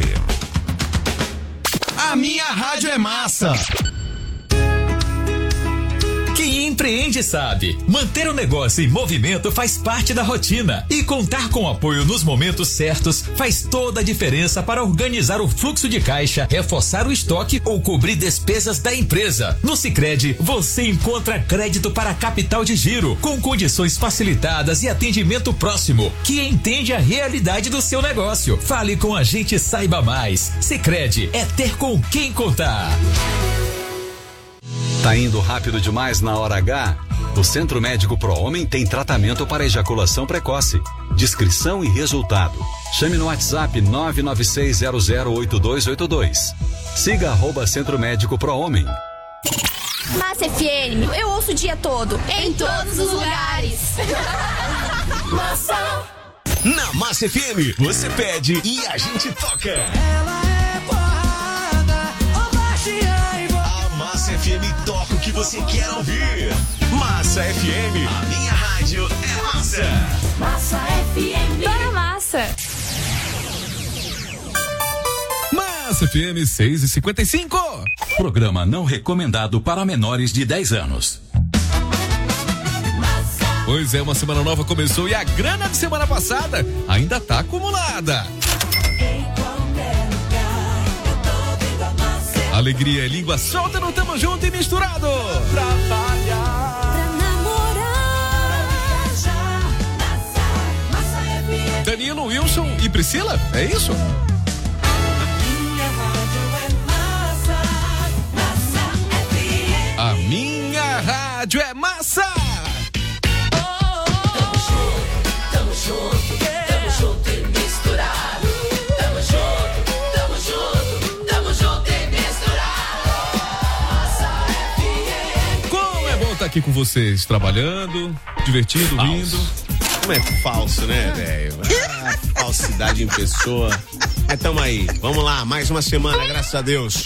O: A minha rádio é massa.
H: Quem empreende sabe, manter o negócio em movimento faz parte da rotina e contar com apoio nos momentos certos faz toda a diferença para organizar o fluxo de caixa, reforçar o estoque ou cobrir despesas da empresa. No Sicredi, você encontra crédito para capital de giro, com condições facilitadas e atendimento próximo, que entende a realidade do seu negócio. Fale com a gente e saiba mais. Sicredi é ter com quem contar.
E: Tá indo rápido demais na hora H? O Centro Médico Pro Homem tem tratamento para ejaculação precoce, descrição e resultado. Chame no WhatsApp nove nove seis zero zero oito dois oito dois. Siga arroba Centro Médico Pro Homem.
M: Massa F M, eu ouço o dia todo, em todos os lugares. Massa.
N: Na Massa F M, você pede e a gente toca.
C: Ela é porrada, ô baixinha.
N: A Massa F M toca o que você quer ouvir. Massa F M, a minha rádio é massa.
M: Massa F M. Dona Massa.
A: Massa F M seis e cinquenta e cinco.
H: Programa não recomendado para menores de dez anos.
A: Pois é, uma semana nova começou e a grana de semana passada ainda tá acumulada. Alegria e língua solta no Tamo Junto e Misturado.
C: Trabalhar, pra namorar, viajar.
A: Danilo, Wilson e Priscila, é isso? A minha rádio é massa.
C: Tamo junto, tamo junto e misturado. Tamo junto, tamo junto, tamo junto e misturado. Massa F M.
A: Como é bom estar aqui com vocês, trabalhando, divertindo,
J: Falso.
A: rindo.
J: Como é falso, né, velho? Ah, falsidade em pessoa. Mas tamo aí, vamos lá, mais uma semana, graças a Deus.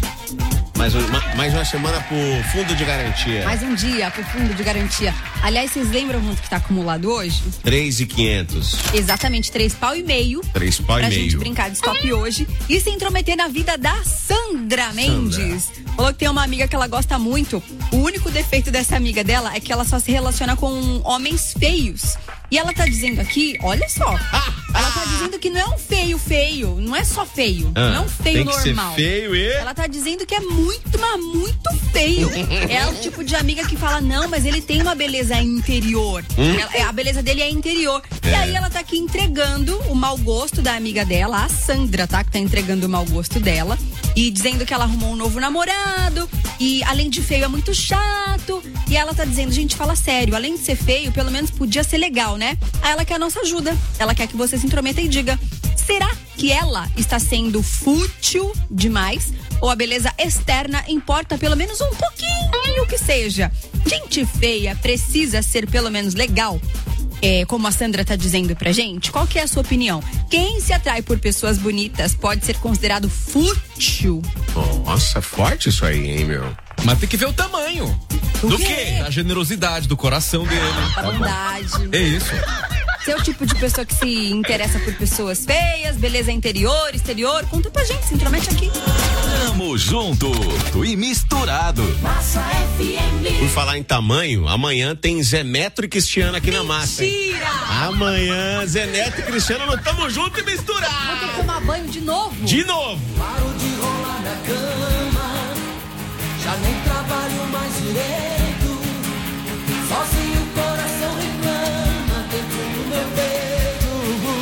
J: Mais, um, mais uma semana pro fundo de garantia.
P: Mais um dia pro fundo de garantia. Aliás, vocês lembram quanto que tá acumulado hoje?
J: três mil e quinhentos.
P: Exatamente, três pau e meio.
J: Três pau e
P: pra
J: meio.
P: gente brincar de stop hoje e se intrometer na vida da Sandra Mendes. Sandra. Falou que tem uma amiga que ela gosta muito. O único defeito dessa amiga dela é que ela só se relaciona com homens feios. E ela tá dizendo aqui, olha só, ela tá dizendo que não é um feio feio, não é só feio,
J: Ah,
P: não é um feio
J: tem que
P: normal.
J: ser feio e...
P: Ela tá dizendo que é muito, mas muito feio. É o tipo de amiga que fala, não, mas ele tem uma beleza interior.
J: Hum?
P: Ela- a beleza dele é interior. E
J: É.
P: aí ela tá aqui entregando o mau gosto da amiga dela, a Sandra, tá? Que tá entregando o mau gosto dela. E dizendo que ela arrumou um novo namorado. E além de feio, é muito chato. E ela tá dizendo, gente, fala sério, além de ser feio, pelo menos podia ser legal, né? Aí ela quer a nossa ajuda. Ela quer que você se intrometa e diga, será que ela está sendo fútil demais? Ou a beleza externa importa pelo menos um pouquinho que seja? Gente feia precisa ser pelo menos legal? É, como a Sandra tá dizendo pra gente, qual que é a sua opinião? Quem se atrai por pessoas bonitas pode ser considerado fútil?
J: Nossa, forte isso aí, hein, meu?
A: Mas tem que ver o tamanho.
P: Do
A: Do
P: quê?
A: quê? Da generosidade, do coração dele.
P: A bondade.
A: É isso.
P: Você é o tipo de pessoa que se interessa por pessoas feias, beleza interior, exterior? Conta pra gente, se intromete aqui.
H: Tamo junto e misturado.
C: Massa F M.
J: Por falar em tamanho, amanhã tem Zé Neto e Cristiano aqui na massa. hein?
P: Mentira!
J: Amanhã, Zé Neto e Cristiano no Tamo Junto e Misturado.
P: Vou ter que tomar banho de novo?
J: De novo.
C: Paro de rolar na cama, já nem trabalho mais direito. Sozinho o coração reclama dentro do meu peito.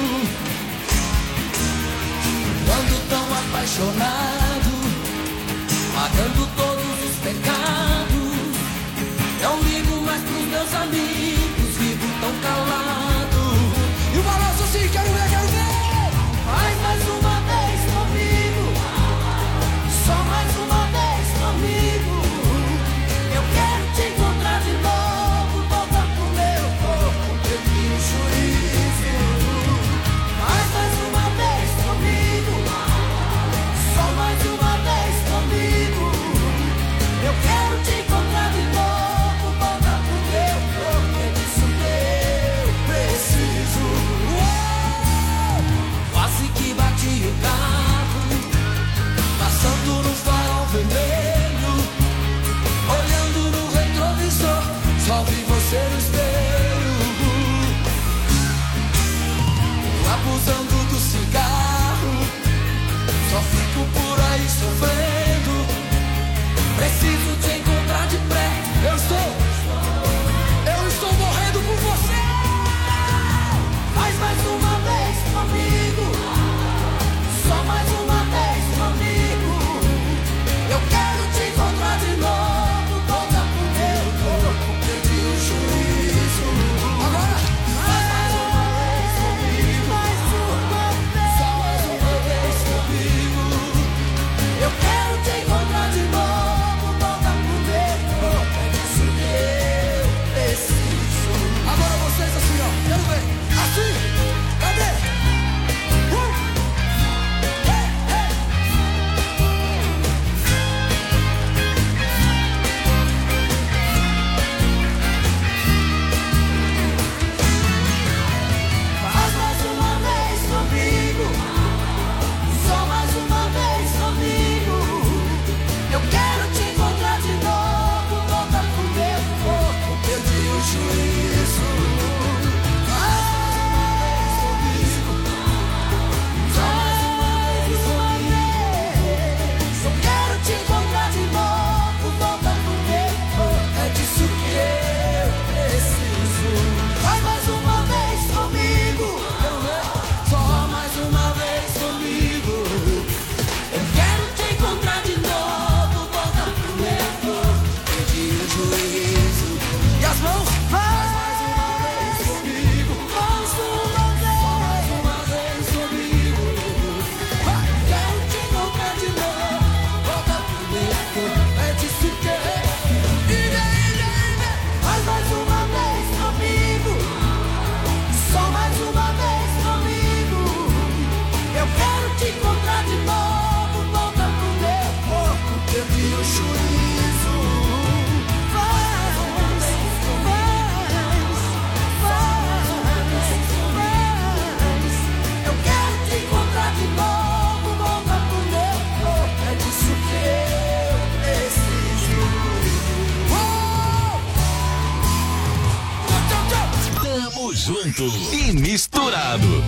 C: Quando tão apaixonado, pagando todos os pecados, não ligo mais pros meus amigos, vivo tão calado. E o balanço assim, quero ver, quero ver. Faz mais uma vez comigo, só mais uma vez comigo. Eu quero
N: junto e misturado.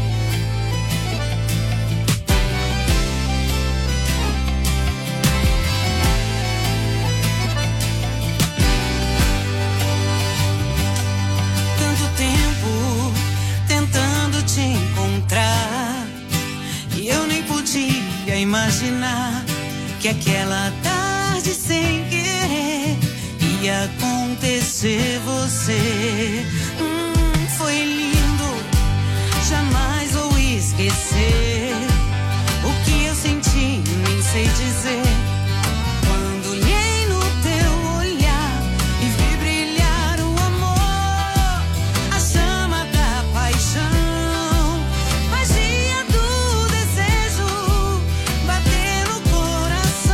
F: Tanto tempo tentando te encontrar e eu nem podia imaginar que aquela tarde sem querer ia acontecer você. Hum, foi lindo, jamais vou esquecer o que eu senti, nem sei dizer. Quando olhei no teu olhar e vi brilhar o amor, a chama da paixão, magia do desejo, bater no coração.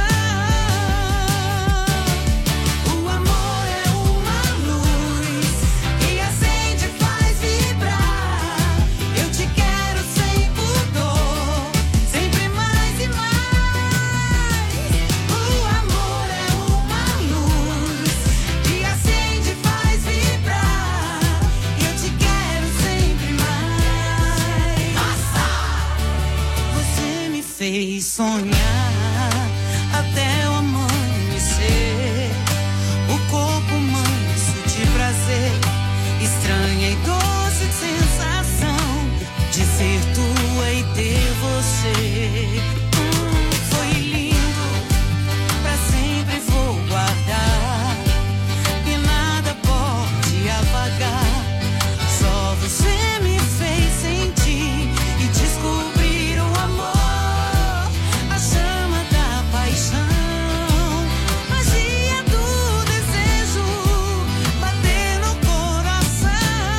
F: O amor é uma luz que acende e faz vibrar. Eu te quero sem pudor, sempre mais e mais. O amor é uma luz que acende e faz vibrar. Eu te quero sempre mais. Nossa! Você me fez sonhar até o amanhecer. O corpo manso de prazer, estranha e doce sensação de ser tua e ter você. Hum, foi lindo, pra sempre vou guardar e nada pode apagar. Só você me fez sentir e descobrir o amor, a chama da paixão, magia do desejo, bater no coração.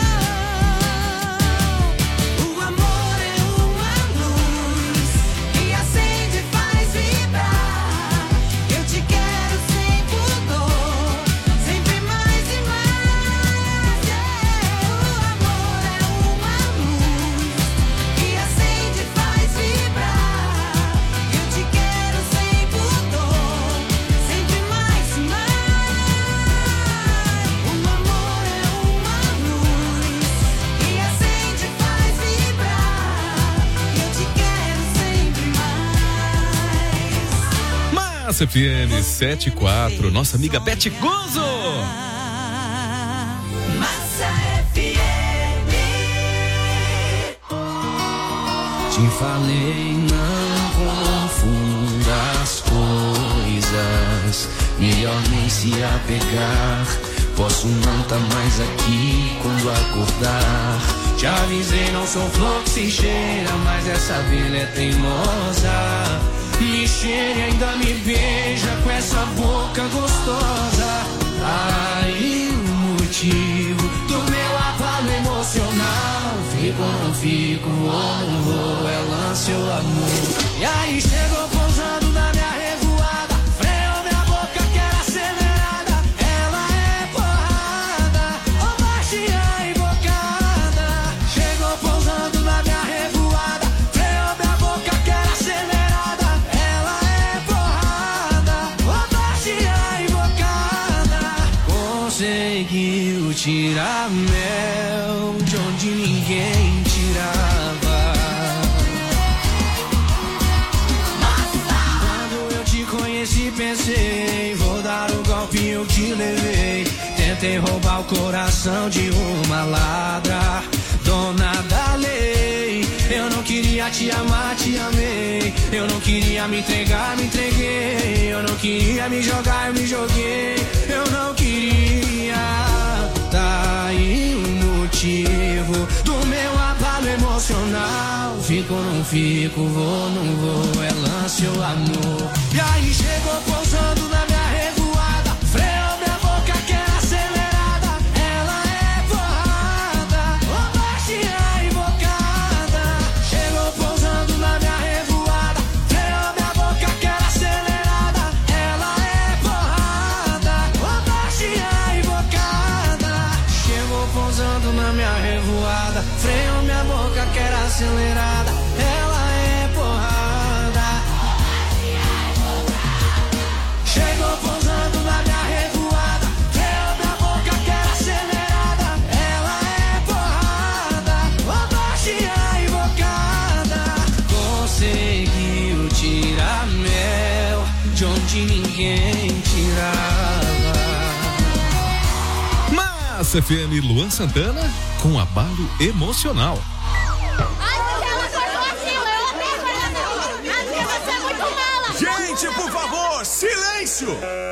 F: O amor é uma luz que acende e faz vibrar. Eu te quero sem pudor, sempre mais e mais. O amor é uma luz que acende e faz vibrar. Eu te quero sem pudor, sempre mais e mais. O amor é uma luz que acende e faz vibrar. Eu te quero sempre mais.
B: Massa F M sete e quatro, nossa amiga Beth Guzzo.
F: Massa F M.
C: Te falei, não confunda as coisas. Melhor nem se apegar. Posso não tá mais aqui quando acordar. Te avisei, não sou flor que se cheira, mas essa abelha é teimosa. Me cheira e ainda me beija com essa boca gostosa. Aí o motivo do meu abalo emocional. Fico ou não fico, vou não vou, é lance ou amor. E aí chegou pousando na minha revoada, freou minha boca que era acelerada. Ela é porrada, ou baixinha e bocada. Chegou pousando na minha revoada, freou minha boca que era acelerada. Ela é porrada, ou baixinha e bocada. Conseguiu tirar mel de onde ninguém tirava. Quando eu te conheci pensei, vou dar o golpe eu te levei. Tentei roubar o coração de uma ladra, dona da lei. Eu não queria te amar, te amei. Eu não queria me entregar, me entreguei. Eu não queria me jogar, eu me joguei. Eu não queria. Tá aí o motivo do meu abalo emocional. Fico ou não fico, vou não vou, é lance ou amor. E aí chegou pousando na minha revoada, freou minha boca que era acelerada. Ela é porrada, ou baixinha e bocada. Chegou pousando na minha revoada, freou minha boca que era acelerada. Ela é porrada, ou baixinha e bocada. Chegou pousando na minha revoada, freou minha boca que era acelerada. Ela é porrada. Chegou pousando na minha revoada, freou minha boca que era acelerada. Ela é porrada. ninguém tirava.
B: Massa F M, Luan Santana com abalo emocional.
N: Gente, por favor, silêncio!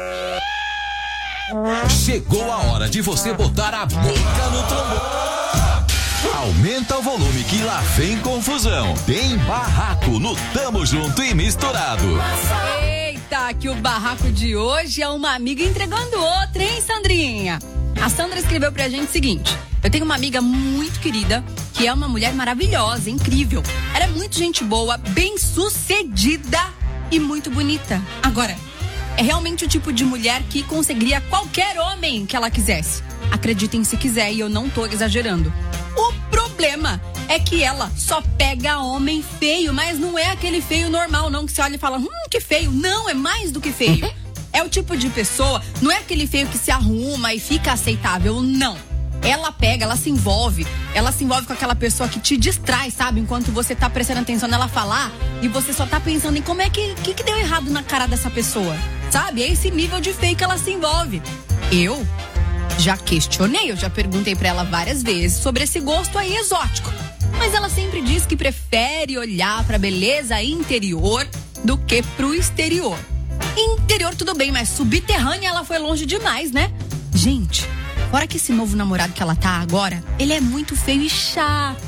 H: Chegou a hora de você botar a boca no trombone. Aumenta o volume que lá vem confusão. Tem barraco no Tamo Junto e Misturado.
P: Eita, que o barraco de hoje é uma amiga entregando outra, hein, Sandrinha? A Sandra escreveu pra gente o seguinte: eu tenho uma amiga muito querida, que é uma mulher maravilhosa, incrível. Ela é muito gente boa, bem sucedida e muito bonita. Agora, é realmente o tipo de mulher que conseguiria qualquer homem que ela quisesse. Acreditem se quiser, e eu não tô exagerando. O problema é que ela só pega homem feio, mas não é aquele feio normal, não, que você olha e fala, hum, que feio. Não, é mais do que feio. É o tipo de pessoa, não é aquele feio que se arruma e fica aceitável, não. Ela pega, ela se envolve, ela se envolve com aquela pessoa que te distrai, sabe? Enquanto você tá prestando atenção nela falar e você só tá pensando em como é que, que, que deu errado na cara dessa pessoa, sabe? É esse nível de feio que ela se envolve. Eu já questionei, eu já perguntei pra ela várias vezes sobre esse gosto aí exótico. Mas ela sempre diz que prefere olhar pra beleza interior do que pro exterior. Interior tudo bem, mas subterrânea ela foi longe demais, né? Gente, fora que esse novo namorado que ela tá agora, ele é muito feio e chato.